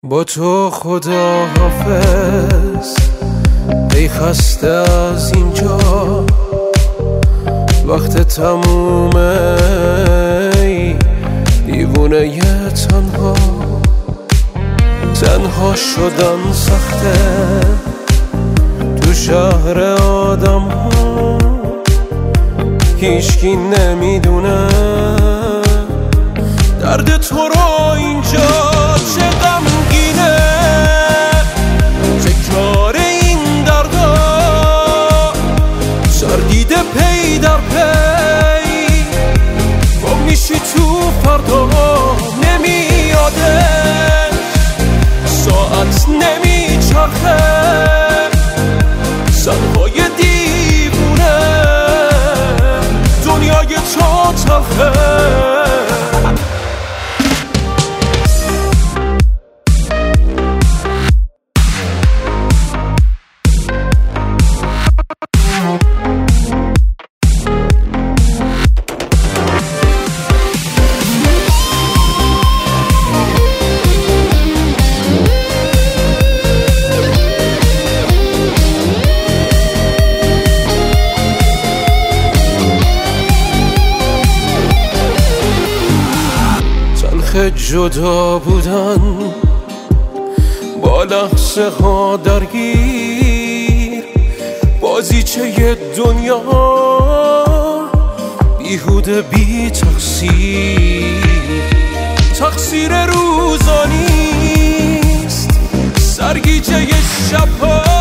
با تو خدا حافظ، ای خسته از اینجا وقت تمومه، ای دیوونه ی تنها شدن سخته تو شهر آدم ها، هیچکی نمیدونه درد تو رو اینجا چه غمگینه، تکرار این دردا سردیده پی در پی، با میشی تو فردا نمیاده، ساعت نمیچرخه، سرهای دیوونه دنیای تو تلخه. جدا بودن با لحظه ها درگیر، بازیچه دنیا بیهوده بی تقصیر روزانیست، سرگیجه شبها